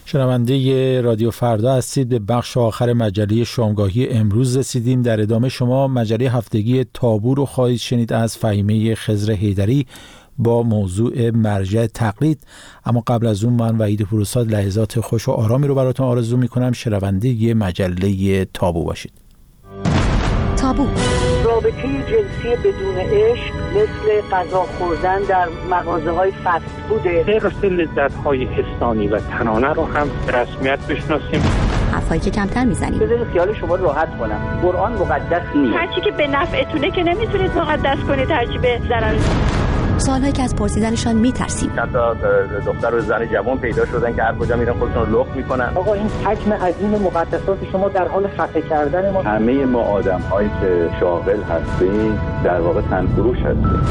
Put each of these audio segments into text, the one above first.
شنونده رادیو فردا هستید. به بخش آخر مجله شامگاهی امروز رسیدیم. در ادامه شما مجله هفتگی تابو رو خواهید شنید از فهیمه خضر حیدری با موضوع مرجع تقلید. اما قبل از اون من وحید پوروزاد لحظات خوش و آرامی رو براتون آرزو میکنم. شنونده مجله تابو باشید. تابو: رابطه جنسی بدون عشق مثل غذا خوردن در مغازه‌های فست فوده. حفظ لذت‌های انسانی و تنانه رو هم به رسمیت بشناسیم. حرفایی که کمتر میزنیم. بذارید خیال شما راحت کنم. قرآن مقدس نیست. هرچی که به نفعتونه که نمیتونید مقدس کنید، هرچی به ضرر. سوالایی که از پرسیدنشان میترسیم. چند تا دختر و زن جوان پیدا شدن که هر کجا میرن خودشون رو لخت میکنن. آقا این حجم عظیم مقدسات شما در حال خفه کردن ما. همه ما آدم‌هایی که شاغل هستیم در واقع تنفروش هستیم.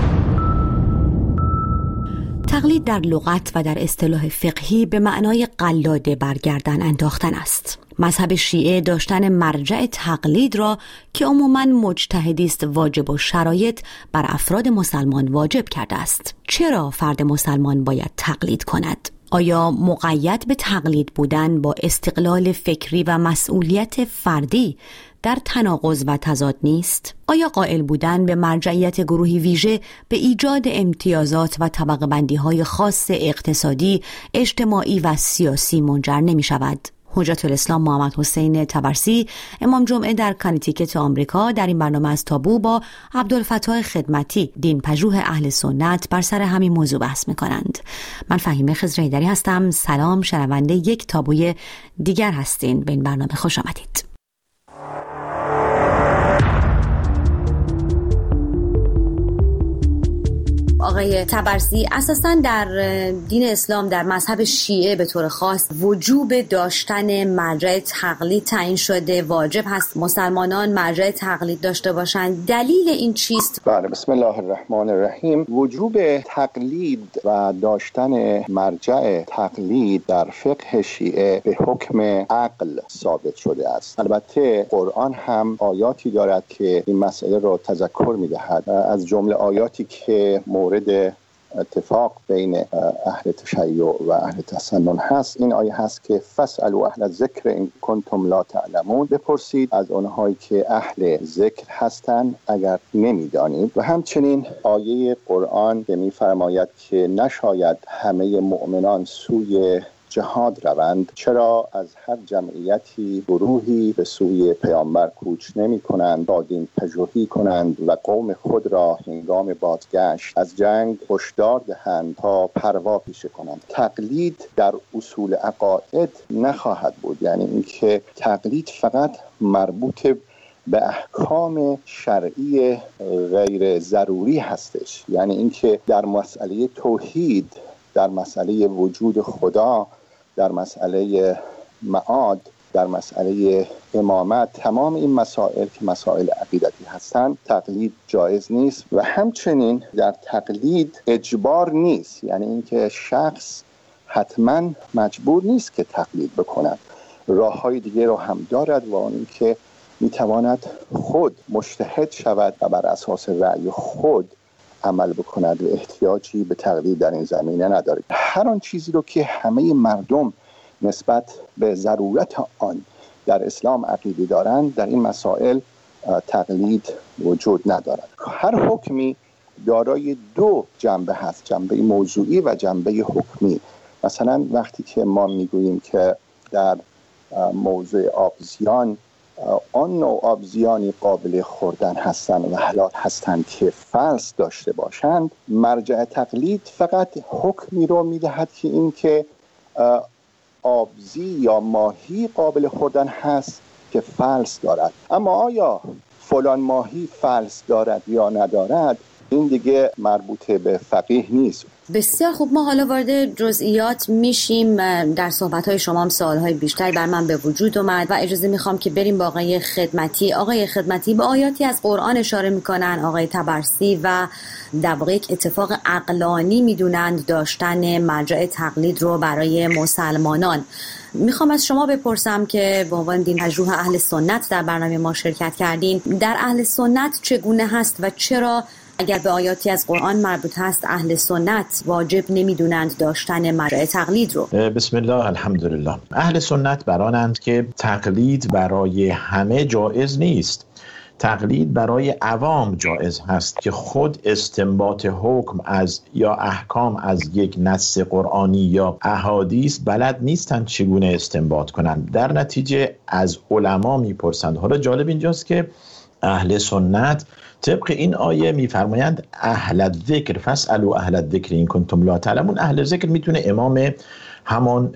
تقلید در لغت و در اصطلاح فقهی به معنای قلاده برگردن انداختن است. مذهب شیعه داشتن مرجع تقلید را که عموماً مجتهدی است واجب و شرایط بر افراد مسلمان واجب کرده است. چرا فرد مسلمان باید تقلید کند؟ آیا مقید به تقلید بودن با استقلال فکری و مسئولیت فردی در تناقض و تضاد نیست؟ آیا قائل بودن به مرجعیت گروهی ویژه به ایجاد امتیازات و طبقه بندی‌های خاص اقتصادی، اجتماعی و سیاسی منجر نمی شود؟ حجت الاسلام محمد حسین طبرسی، امام جمعه در کانتیکت آمریکا، در این برنامه از تابو با عبدالفتاح خدمتی، دین پژوه اهل سنت، بر سر همین موضوع بحث می‌کنند. من فهیمه خضر حیدری هستم. سلام، شنونده یک تابوی دیگر هستین. به این برنامه خوش آمدید. آقای طبرسی، اساساً در دین اسلام، در مذهب شیعه به طور خاص، وجوب داشتن مرجع تقلید تعیین شده. واجب هست مسلمانان مرجع تقلید داشته باشند. دلیل این چیست؟ بله، بسم الله الرحمن الرحیم. وجوب تقلید و داشتن مرجع تقلید در فقه شیعه به حکم عقل ثابت شده است. البته قرآن هم آیاتی دارد که این مسئله را تذکر می‌دهد. از جمله آیاتی که مورد اتفاق بین اهل تشیع و اهل تسنن هست، این آیه هست که فاسألوا اهل الذکر ان کنتم لا تعلمون. بپرسید از اونهایی که اهل ذکر هستند اگر نمیدانید. و همچنین آیه قرآن که میفرماید که نشاید همه مؤمنان سوی جهاد روند، چرا از هر جمعیتی گروهی به سوی پیامبر کوچ نمی کنند تا دین پژوهی کنند و قوم خود را هنگام بازگشت از جنگ هشدار دهند تا پروا پیشه کنند. تقلید در اصول عقاید نخواهد بود، یعنی اینکه تقلید فقط مربوط به احکام شرعی غیر ضروری هستش، یعنی اینکه در مسئله توحید، در مسئله وجود خدا، در مسئله معاد، در مسئله امامت، تمام این مسائل که مسائل عقیدتی هستند، تقلید جایز نیست. و همچنین در تقلید اجبار نیست، یعنی اینکه شخص حتما مجبور نیست که تقلید بکند. راه‌های دیگه رو هم دارد و اون که میتواند خود مجتهد شود و بر اساس رأی خود عمل بکند و احتیاجی به تقلید در این زمینه نداره. هر آن چیزی رو که همه مردم نسبت به ضرورت آن در اسلام عقیده دارند، در این مسائل تقلید وجود ندارد. هر حکمی دارای دو جنبه هست، جنبه موضوعی و جنبه حکمی. مثلا وقتی که ما میگوییم که در موضوع آبزیان، آن نوع آبزیانی قابل خوردن هستند و حلال هستند که فلس داشته باشند، مرجع تقلید فقط حکمی رو میدهد که این که آبزی یا ماهی قابل خوردن هست که فلس دارد. اما آیا فلان ماهی فلس دارد یا ندارد، این دیگه مربوط به فقیه نیست. بسیار خوب، ما حالا وارد جزئیات میشیم. در صحبت‌های شما هم سوال‌های بیشتری بر من به وجود اومد و اجازه میخوام که بریم با آقای خدمتی. آقای خدمتی به آیاتی از قرآن اشاره میکنن آقای طبرسی و در واقع یک اتفاق عقلانی میدونند داشتن مرجع تقلید رو برای مسلمانان. میخوام از شما بپرسم که به عنوان دین پژوه اهل سنت در برنامه ما شرکت کردین، در اهل سنت چگونه هست و چرا اگر به آیاتی از قرآن مربوط هست اهل سنت واجب نمیدونند داشتن مرجع تقلید رو؟ بسم الله الحمدلله. اهل سنت برانند که تقلید برای همه جایز نیست. تقلید برای عوام جایز هست که خود استنباط حکم از یا احکام از یک نص قرآنی یا احادیث بلد نیستند چگونه استنباط کنند. در نتیجه از علما میپرسند. حالا جالب اینجاست که اهل سنت طبق این آیه میفرمایند اهل الذکر فاسألوا اهل الذکر این کنتم لا تعلمون. اهل ذکر میتونه امام همان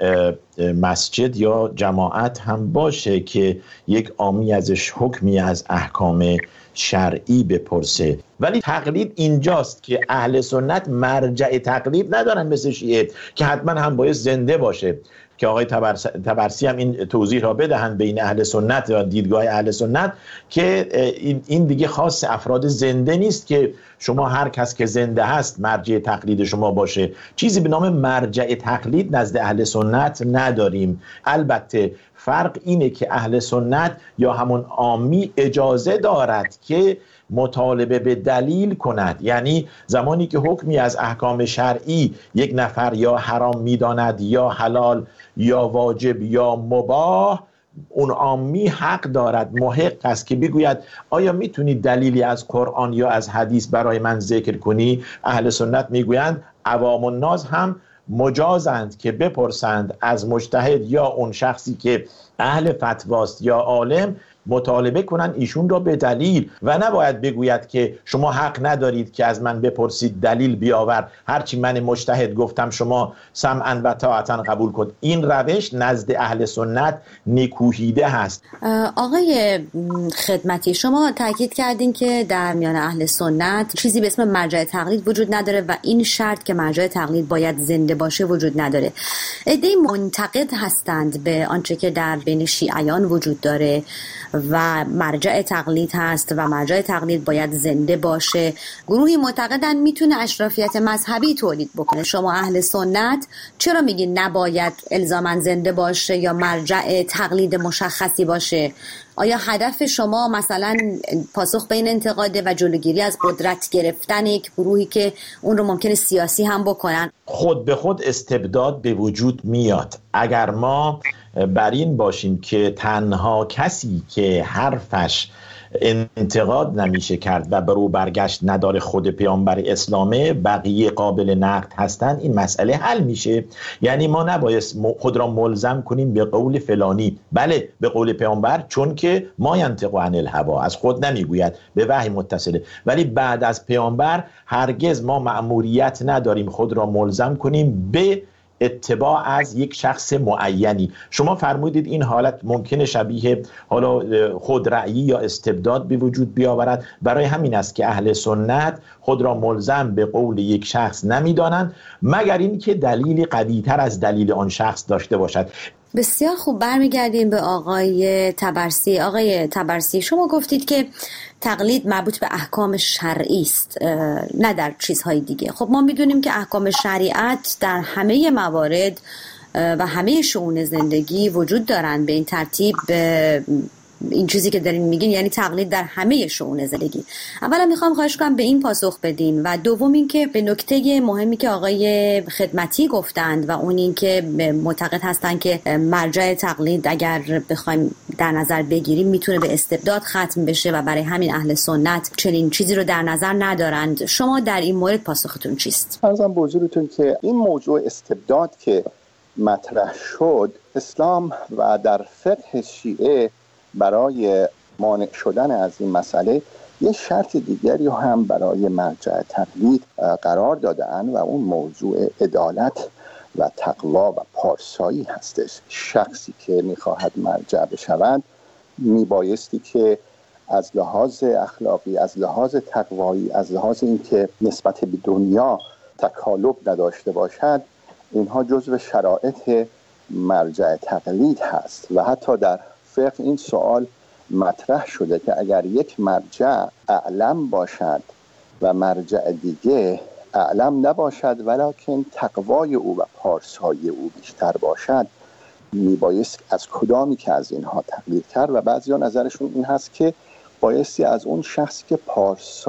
مسجد یا جماعت هم باشه که یک عامی ازش حکمی از احکام شرعی بپرسه. ولی تقلید اینجاست که اهل سنت مرجع تقلید ندارن مثل شیعه که حتما هم باید زنده باشه، که آقای طبرسی هم این توضیح را بدهند بین اهل سنت و دیدگاه اهل سنت که این دیگه خاص افراد زنده نیست که شما هر کس که زنده هست مرجع تقلید شما باشه. چیزی به نام مرجع تقلید نزد اهل سنت نداریم. البته فرق اینه که اهل سنت یا همون عامی اجازه دارد که مطالبه به دلیل کند، یعنی زمانی که حکمی از احکام شرعی یک نفر یا حرام میداند یا حلال یا واجب یا مباح، اون عامی حق دارد، محق است که بگوید آیا میتونی دلیلی از قرآن یا از حدیث برای من ذکر کنی؟ اهل سنت میگویند عوام الناس هم مجازند که بپرسند از مجتهد یا اون شخصی که اهل فتواست یا عالم، مطالبه کنن ایشون را به دلیل و نباید بگوید که شما حق ندارید که از من بپرسید دلیل بیاور، هرچی من مجتهد گفتم شما سمعا و طاعتا قبول کن. این روش نزد اهل سنت نکوهیده هست. آقای خدمتی، شما تاکید کردین که در میان اهل سنت چیزی به اسم مرجع تقلید وجود نداره و این شرط که مرجع تقلید باید زنده باشه وجود نداره. عده‌ای منتقد هستند به آنچه که در بین شیعیان وجود داره و مرجع تقلید هست و مرجع تقلید باید زنده باشه. گروهی معتقدن میتونه اشرافیت مذهبی تولید بکنه. شما اهل سنت چرا میگین نباید الزاما زنده باشه یا مرجع تقلید مشخصی باشه؟ آیا هدف شما مثلا پاسخ به این انتقاده و جلوگیری از قدرت گرفتن یک گروهی که اون رو ممکنه سیاسی هم بکنن؟ خود به خود استبداد به وجود میاد. اگر ما بر این باشیم که تنها کسی که حرفش انتقاد نمیشه کرد و برو برگشت نداره خود پیامبر اسلامه، بقیه قابل نقد هستن، این مسئله حل میشه. یعنی ما نباید خود را ملزم کنیم به قول فلانی، بله به قول پیامبر، چون که ما ینطق عن الهوا، از خود نمیگوید، به وحی متصله. ولی بعد از پیامبر هرگز ما مأموریت نداریم خود را ملزم کنیم به اتباع از یک شخص معینی. شما فرمودید این حالت ممکنه شبیه حالا خودرأیی یا استبداد به وجود بیاورد. برای همین است که اهل سنت خود را ملزم به قول یک شخص نمیدانند مگر اینکه دلیلی قوی‌تر از دلیل آن شخص داشته باشد. بسیار خوب، برمیگردیم به آقای طبرسی. آقای طبرسی، شما گفتید که تقلید مربوط به احکام شرعی است، نه در چیزهای دیگه. خب ما میدونیم که احکام شریعت در همه موارد و همه شئون زندگی وجود دارن. به این ترتیب این چیزی که دارین میگین یعنی تقلید در همه شئون زندگی. اولا میخوام خواهش کنم به این پاسخ بدین و دوم این که به نکته مهمی که آقای خدمتی گفتند و اون این که معتقد هستن که مرجع تقلید اگر بخوایم در نظر بگیریم میتونه به استبداد ختم بشه و برای همین اهل سنت چنین چیزی رو در نظر ندارند. شما در این مورد پاسختون چیست؟ عرضم به حضورتون که این موضوع استبداد که مطرح شد، اسلام و در فقه شیعه برای مانع شدن از این مسئله یه شرط دیگری هم برای مرجع تقلید قرار دادن و اون موضوع عدالت و تقوا و پارسایی هستش. شخصی که میخواهد مرجع بشود میبایستی که از لحاظ اخلاقی، از لحاظ تقوایی، از لحاظ اینکه نسبت به دنیا تکالب نداشته باشد، اینها جزو شرایط مرجع تقلید هست. و حتی در فقه این سوال مطرح شده که اگر یک مرجع اعلم باشد و مرجع دیگه اعلم نباشد ولکن تقوای او و پارسایی او بیشتر باشد، میبایست از کدامی که از اینها تقلید کرد. و بعضیا نظرشون این هست که بایستی از اون شخصی که پارسا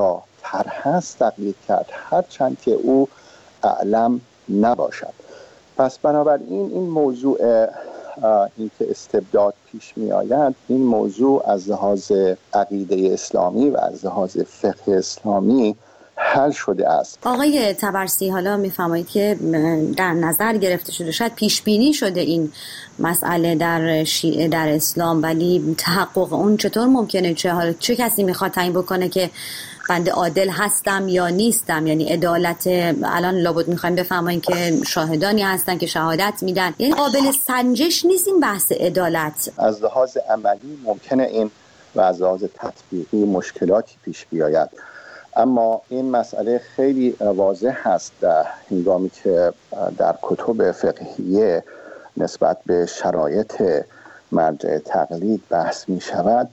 راحت‌تر هست تقلید کرد، هرچند که او اعلم نباشد. پس بنابراین این موضوع این که استبداد پیش می آید، این موضوع از لحاظ عقیده اسلامی و از لحاظ فقه اسلامی حل شده است. آقای طبرسی، حالا میفرمایید که در نظر گرفته شده، شاید پیش بینی شده این مسئله در شیعه در اسلام، ولی تحقق اون چطور ممکنه؟ چه کسی میخواد تعیین بکنه که بنده عادل هستم یا نیستم؟ یعنی عدالت الان لابد میخوایم بفهمیم که شاهدانی هستن که شهادت میدن، یعنی قابل سنجش نیست این بحث عدالت. از لحاظ عملی ممکنه این و از لحاظ تطبیقی مشکلاتی پیش بیاید، اما این مسئله خیلی واضح هست هنگامی که در کتب فقهیه نسبت به شرایط مرجع تقلید بحث می شود.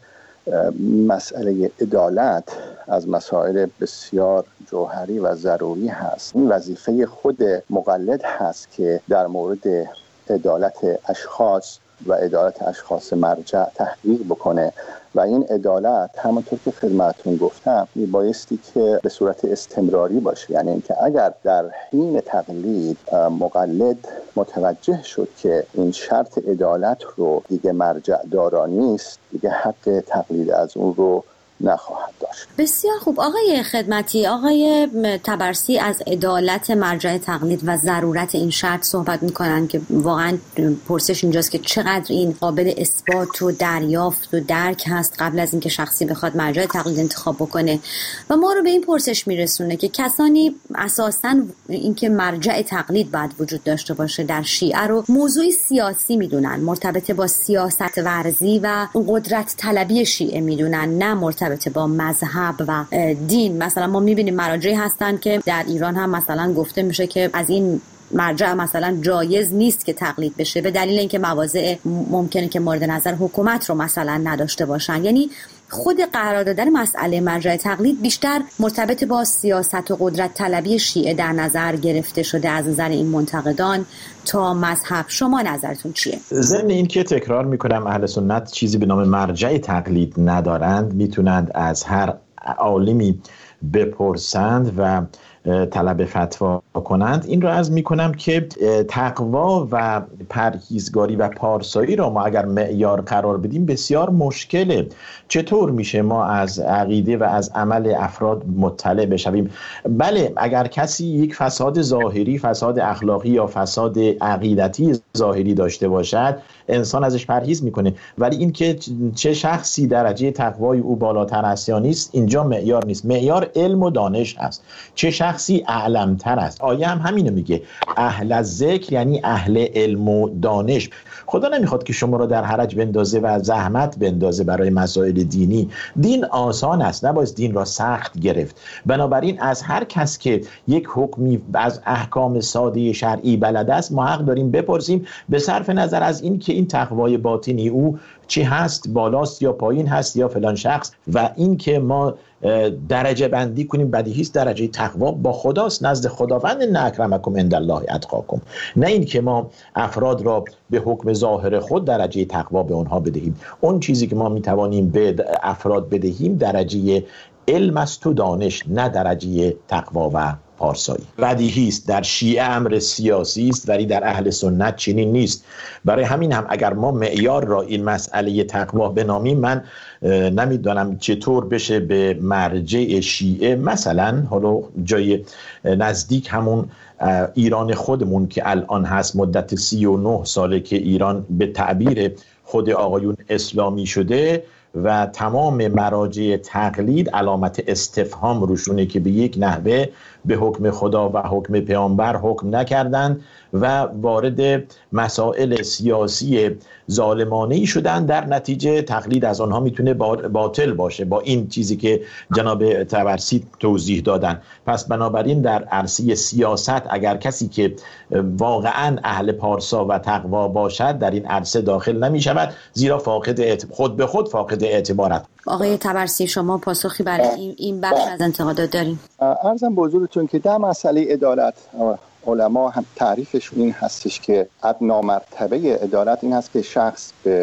مسئله عدالت از مسائل بسیار جوهری و ضروری هست. این وظیفه خود مقلد هست که در مورد عدالت اشخاص و عدالت اشخاص مرجع تحقیق بکنه و این عدالت همونطور که خدمتتون گفتم بایستی که به صورت استمراری باشه، یعنی اینکه اگر در حین تقلید مقلد متوجه شد که این شرط عدالت رو دیگه مرجع دارا نیست، دیگه حق تقلید از اون رو نخواهد داشت. بسیار خوب. آقای خدمتی، آقای طبرسی از عدالت مرجع تقلید و ضرورت این شرط صحبت میکنن که واقعا پرسش اینجاست که چقدر این قابل اثبات و دریافت و درک هست قبل از اینکه شخصی بخواد مرجع تقلید انتخاب بکنه و ما رو به این پرسش میرسونه که کسانی اساساً اینکه مرجع تقلید باید وجود داشته باشه در شیعه رو موضوعی سیاسی میدونن، مرتبط با سیاست ورزی و قدرت طلبی شیعه میدونن، نه مرتبط با مذهب و دین. مثلا ما میبینیم مراجعی هستن که در ایران هم مثلا گفته میشه که از این مرجع مثلا جایز نیست که تقلید بشه به دلیل اینکه مواضع ممکنه که مورد نظر حکومت رو مثلا نداشته باشن. یعنی خود قرار دادن مسئله مرجع تقلید بیشتر مرتبط با سیاست و قدرت طلبی شیعه در نظر گرفته شده از نظر این منتقدان تا مذهب. شما نظرتون چیه؟ ضمن این که تکرار میکنم اهل سنت چیزی به نام مرجع تقلید ندارند، میتونند از هر عالمی بپرسند و طلب فتوا کنند. این رو عرض میکنم که تقوا و پرهیزگاری و پارسایی را ما اگر معیار قرار بدیم بسیار مشکله. چطور میشه ما از عقیده و از عمل افراد مطلع بشویم؟ بله، اگر کسی یک فساد ظاهری، فساد اخلاقی یا فساد عقیدتی ظاهری داشته باشد انسان ازش پرهیز میکنه، ولی این که چه شخصی درجه تقوای او بالاتر است یا نیست اینجا معیار نیست. معیار علم و دانش است. چه شخصی اعلم‌تر است. آیه هم همینو میگه، اهل ذکر یعنی اهل علم و دانش. خدا نمیخواد که شما را در حرج بندازه و زحمت بندازه برای مسائل دینی. دین آسان است، نباید دین را سخت گرفت. بنابراین از هر کس که یک حکمی از احکام ساده شرعی بلد است ما حق داریم بپرسیم، به صرف نظر از این که این تقوای باطنی او چی هست، بالاست یا پایین هست یا فلان شخص، و این که ما درجه بندی کنیم. بدیهی است درجه تقوا با خداست، نزد خداوند. ان اکرمکم عند الله اتقاکم. نه این که ما افراد را به حکم ظاهر خود درجه تقوا به اونها بدهیم. اون چیزی که ما میتوانیم به افراد بدهیم درجه علم است و دانش، نه درجه تقوا و پارسایی. بدیهی است در شیعه امر سیاسی است ولی در اهل سنت چنین نیست. برای همین هم اگر ما معیار را این مسئله تقوا بنامیم، من نمیدونم چطور بشه به مرجع شیعه مثلا حالا جای نزدیک همون ایران خودمون که الان هست، مدت 39 ساله که ایران به تعبیر خود آقایون اسلامی شده و تمام مراجع تقلید علامت استفهام روشونه که به یک نحوه به حکم خدا و حکم پیامبر حکم نکردند و وارد مسائل سیاسی ظالمانه‌ای شدن. در نتیجه تقلید از آنها میتونه باطل باشه با این چیزی که جناب طبرسی توضیح دادن. پس بنابراین در عرصه سیاست اگر کسی که واقعا اهل پارسا و تقوا باشد در این عرصه داخل نمی شود، زیرا خود به خود فاقد اعتبارت. آقای طبرسی شما پاسخی برای این بخش از انتقادات داریم؟ عرضم به حضورتون که در مسئله عدالت علما هم تعریفشون این هستش که ادنا مرتبه عدالت این هست که شخص به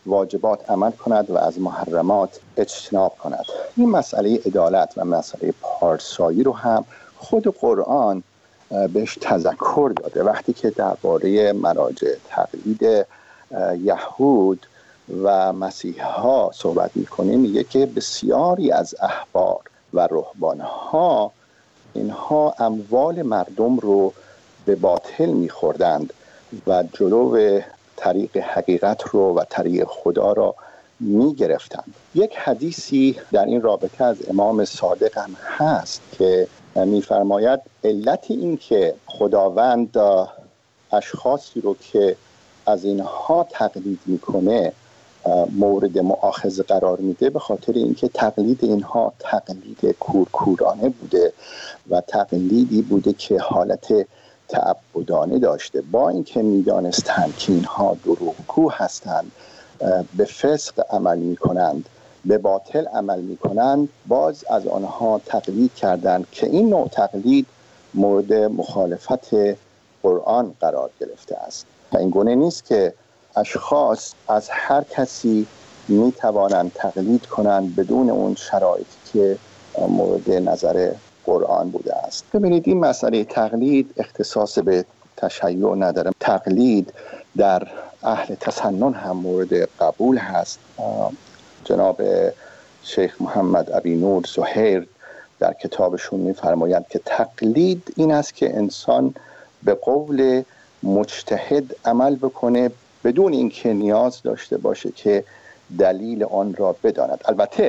واجبات عمل کند و از محرمات اجتناب کند. این مسئله عدالت و مسئله پارسایی رو هم خود قرآن بهش تذکر داده. وقتی که درباره مراجع تقلید یهود و مسیحا صحبت میکنه، میگه که بسیاری از احبار و رهبانها اینها اموال مردم رو به باطل میخوردند و جلو طریق حقیقت رو و طریق خدا را میگرفتند. یک حدیثی در این رابطه از امام صادق هم هست که میفرماید علت این که خداوند اشخاصی رو که از اینها تقلید میکنه مورد مؤاخذه قرار میده به خاطر اینکه تقلید اینها تقلید کورکورانه بوده و تقلیدی بوده که حالت تعبدانه داشته. با اینکه میدانستند که اینها دروغگو هستند، به فسق عمل میکنند، به باطل عمل میکنند، باز از آنها تقلید کردند که این نوع تقلید مورد مخالفت قرآن قرار گرفته است. و این گونه نیست که اشخاص از هر کسی میتوانند تقلید کنند بدون اون شرایطی که مورد نظر قرآن بوده است. ببینید این مسئله تقلید اختصاص به تشیع نداره. تقلید در اهل تسنن هم مورد قبول هست. جناب شیخ محمد ابی نور زهیر در کتابشون میفرمایند که تقلید این است که انسان به قول مجتهد عمل بکنه بدون اینکه نیاز داشته باشه که دلیل آن را بداند. البته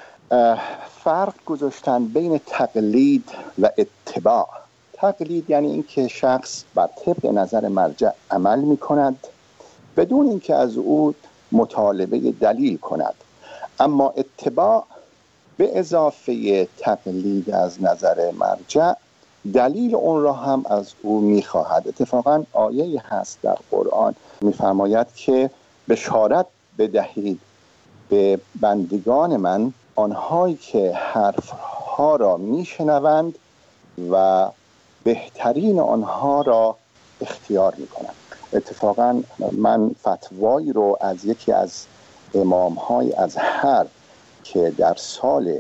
فرق گذاشتن بین تقلید و اتباع. تقلید یعنی اینکه شخص بر طبق نظر مرجع عمل میکند بدون اینکه از او مطالبه دلیل کند. اما اتباع به اضافه تقلید از نظر مرجع دلیل اون را هم از او میخواهد. اتفاقا آیه هست در قرآن میفرماید که بشارت بدهید به بندگان من آنهایی که حرفها را میشنوند و بهترین آنها را اختیار میکنند. اتفاقا من فتوایی رو از یکی از امامهای ازهر که در سال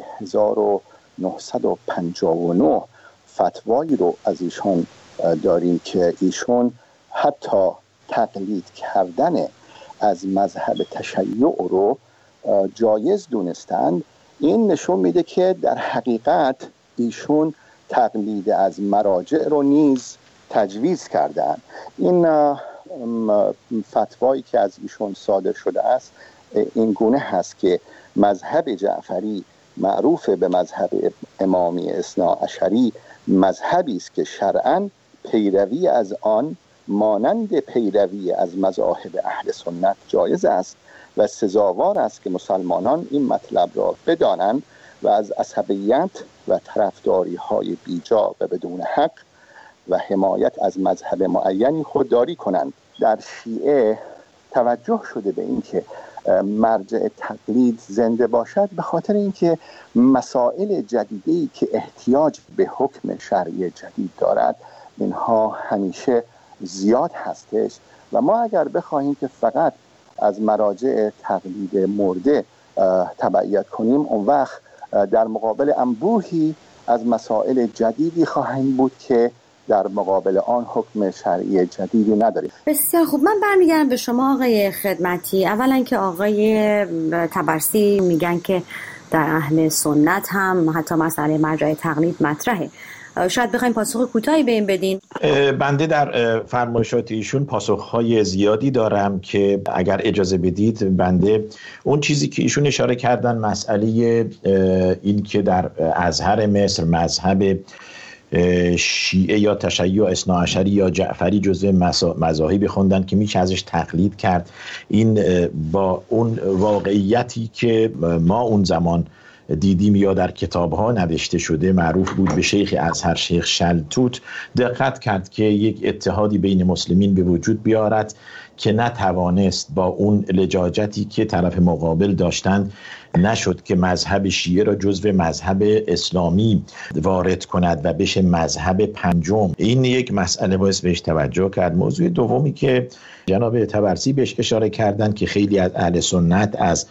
1959 فتوایی رو از ایشون داریم که ایشون حتی تقلید کردن از مذهب تشیع رو جایز دونستند. این نشون میده که در حقیقت ایشون تقلید از مراجع رو نیز تجویز کردن. این فتوایی که از ایشون صادر شده است این گونه هست که مذهب جعفری معروف به مذهب امامی اثناعشری مذهبی است که شرعاً پیروی از آن مانند پیروی از مذاهب اهل سنت جایز است و سزاوار است که مسلمانان این مطلب را بدانند و از عصبیت و طرفداری های بیجا و بدون حق و حمایت از مذهب معینی خودداری کنند. در شیعه توجه شده به این که مرجع تقلید زنده باشد به خاطر اینکه مسائل جدیدی که احتیاج به حکم شرعی جدید دارد اینها همیشه زیاد هستش و ما اگر بخواهیم که فقط از مراجع تقلید مرده تبعیت کنیم اون وقت در مقابل انبوهی از مسائل جدیدی خواهیم بود که در مقابل آن حکم شرعی جدیدی نداریم. بسیار خوب، من برمیگردم به شما آقای خدمتی. اولا که آقای طبرسی میگن که در اهل سنت هم حتی مسئله مرجع تقلید مطرحه. شاید بخوایم پاسخ کوتاهی به این بدین. بنده در فرمایشات ایشون پاسخهای زیادی دارم که اگر اجازه بدید بنده اون چیزی که ایشون اشاره کردن مسئله این که در ازهر مصر مذهب شیعه یا تشیع اثناعشری یا جعفری جزء مذاهبی خوندن که میشه ازش تقلید کرد، این با اون واقعیتی که ما اون زمان دیدیم یا در کتاب‌ها نوشته شده معروف بود به شیخ ازهر شیخ شلتوت دقت کرد که یک اتحادی بین مسلمین به وجود بیارد، که نتوانست با اون لجاجتی که طرف مقابل داشتند نشد که مذهب شیعه را جزو مذهب اسلامی وارد کند و بشه مذهب پنجم. این یک مسئله باعث بهش توجه کرد. موضوع دومی که جناب طبرسی بهش اشاره کردن که خیلی از اهل سنت از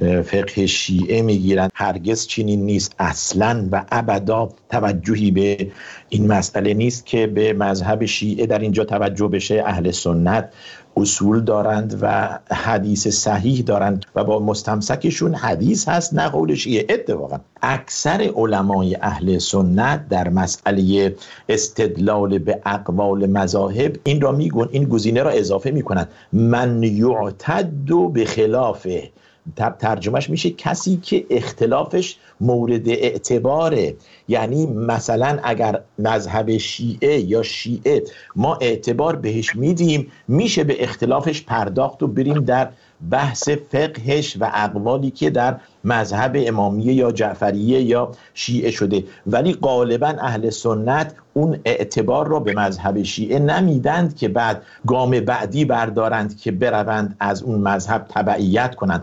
فقه شیعه میگیرن، هرگز چنین نیست، اصلا و ابدا توجهی به این مسئله نیست که به مذهب شیعه در اینجا توجه بشه. اهل سنت اصول دارند و حدیث صحیح دارند و با مستمسکشون حدیث هست نه قول شیعه. اتفاقا اکثر علمای اهل سنت در مسئله استدلال به اقوال مذاهب این را میگن، این گزینه را اضافه میکنند: من یعتد به خلافه. ترجمهش میشه کسی که اختلافش مورد اعتباره. یعنی مثلا اگر مذهب شیعه یا شیعه ما اعتبار بهش میدیم، میشه به اختلافش پرداخت و بریم در بحث فقهش و اقوالی که در مذهب امامیه یا جعفریه یا شیعه شده. ولی غالبا اهل سنت اون اعتبار را به مذهب شیعه نمیدند که بعد گام بعدی بردارند که بروند از اون مذهب تبعیت کنند.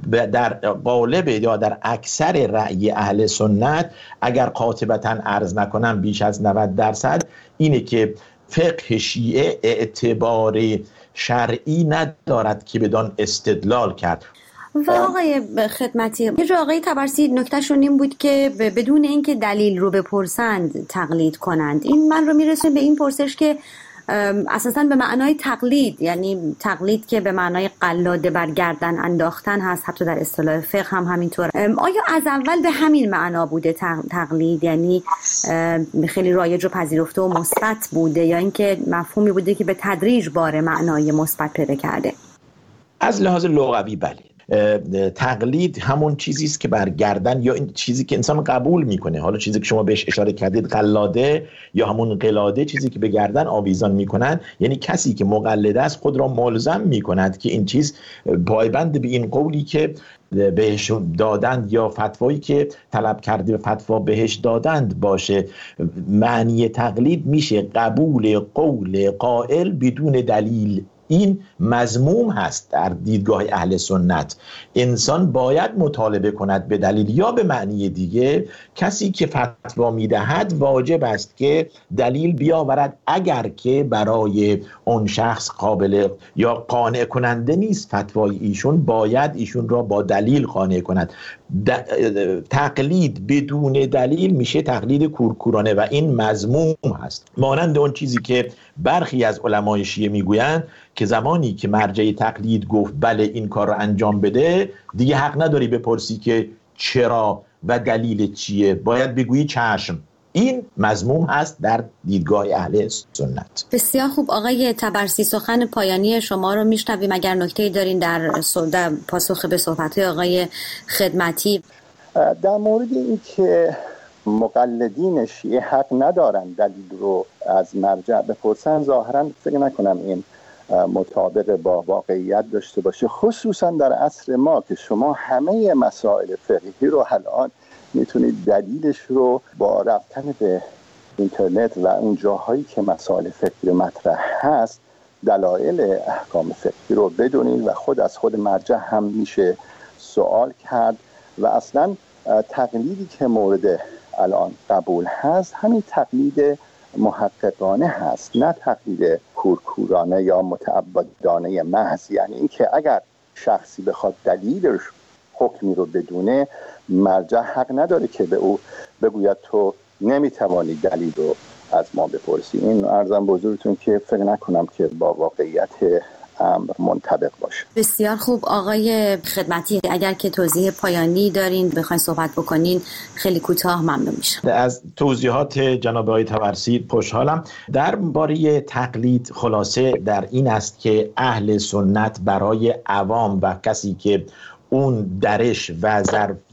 در غالب یا در اکثر رأی اهل سنت، اگر قاطبتا عرض نکنم بیش از 90%، اینه که فقه شیعه اعتبار شرعی ندارد که بدان استدلال کرد. و آقای خدمتی، یه جا آقای طبرسی نکتهشون این بود که بدون اینکه دلیل رو بپرسند تقلید کنند. این من رو میرسونه به این پرسش که اساساً به معنای تقلید، یعنی تقلید که به معنای قلاده بر گردن انداختن هست، حتی در اصطلاح فقه هم همینطور. آیا از اول به همین معنا بوده تقلید، یعنی خیلی رایج و پذیرفته و مثبت بوده، یا اینکه مفهومی بوده که به تدریج بار معنای مثبت پیدا کرده؟ از لحاظ لغوی بله. تقلید همون چیزی است که بر گردن، یا این چیزی که انسان قبول میکنه. حالا چیزی که شما بهش اشاره کردید قلاده یا همون قلاده، چیزی که به گردن آویزان میکنن، یعنی کسی که مقلد است خود را ملزم میکند که این چیز پایبند به این قولی که بهش دادند یا فتوایی که طلب کرده به فتوا بهش دادند باشه. معنی تقلید میشه قبول قول قائل بدون دلیل. این مذموم هست در دیدگاه اهل سنت. انسان باید مطالبه کند به دلیل، یا به معنی دیگه کسی که فتوا میدهد واجب است که دلیل بیاورد. اگر که برای اون شخص قابل یا قانع کننده نیست فتوای ایشون، باید ایشون را با دلیل قانع کند. تقلید بدون دلیل میشه تقلید کورکورانه و این مذموم هست. مانند اون چیزی که برخی از علمای شیعه میگویند که زمانی که مرجع تقلید گفت بله این کار رو انجام بده، دیگه حق نداری بپرسی که چرا و دلیل چیه، باید بگویی چشم. این مذموم هست در دیدگاه اهل سنت. بسیار خوب آقای طبرسی، سخن پایانی شما رو میشنویم. اگر نکته‌ای دارین در پاسخ به صحبت‌های آقای خدمتی. در مورد این که مقلدین شیعه حق ندارن دلیل رو از مرجع بپرسن، ظاهرا فکر نکنم این مطابق با واقعیت داشته باشه، خصوصا در عصر ما که شما همه مسائل فقهی رو الان میتونید دلیلش رو با رفتن به اینترنت و اون جاهایی که مسائل فقهی مطرح هست دلایل احکام فقهی رو بدونید و خود از خود مرجع هم میشه سوال کرد. و اصلا تقلیدی که مورد الان قبول هست همین تقلید محققانه هست، نه تقلید کورکورانه یا متعبدانه محض. یعنی اینکه اگر شخصی بخواد دلیلش حکمی رو بدونه، مرجع حق نداره که به او بگوید تو نمیتوانی دلیل رو از ما بپرسی. این عرضم بزرگتون که فکر نکنم که با واقعیت امر منطبق باشه. بسیار خوب آقای خدمتی، اگر که توضیح پایانی دارین بخواین صحبت بکنین خیلی کوتاه ممنون میشم. از توضیحات جناب آقای طبرسی خوشحالم. درباره تقلید خلاصه در این است که اهل سنت برای عوام و کسی که اون درش و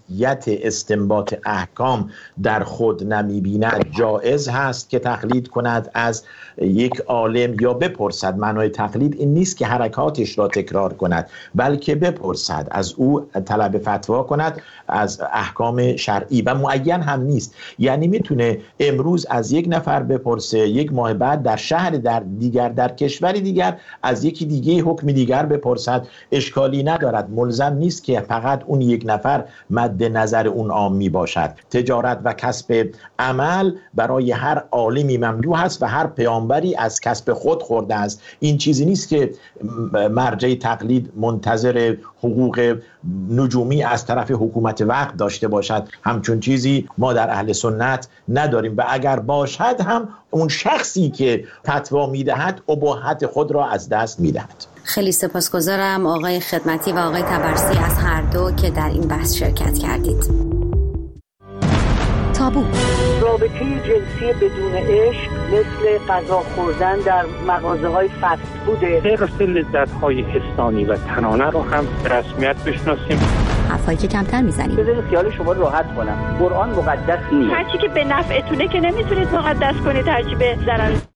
ماهیت استنباط احکام در خود نمی‌بیند، جایز هست که تقلید کند از یک عالم یا بپرسد. معنای تقلید این نیست که حرکاتش را تکرار کند، بلکه بپرسد، از او طلب فتوا کند از احکام شرعی، و معین هم نیست. یعنی میتونه امروز از یک نفر بپرسه، یک ماه بعد در شهر دیگر در کشوری دیگر از یکی دیگه حکم دیگر بپرسد، اشکالی ندارد. ملزم نیست که فقط اون یک نفر مد نظر اون عامی باشد. تجارت و کسب عمل برای هر عالمی ممنوع است و هر پیامبری از کسب خود خورده است. این چیزی نیست که مرجع تقلید منتظر حقوق نجومی از طرف حکومت وقت داشته باشد. همچون چیزی ما در اهل سنت نداریم و اگر باشد هم اون شخصی که فتوا میدهد اباحت خود را از دست میدهد. خیلی سپاسگزارم آقای خدمتی و آقای تبرسی از هر دو که در این بحث شرکت کردید. تابو: رابطه جنسی بدون عشق مثل غذا خوردن در مغازه‌های فست فوده. حفظ لذت‌های حسانی و تنانه رو هم به رسمیت بشناسیم. حرفایی که کمتر میزنیم. بذارید خیال شما راحت کنم. قرآن مقدس نیست. هرچی که به نفعتونه که نمیتونید مقدس کنید، هرچی به ضرر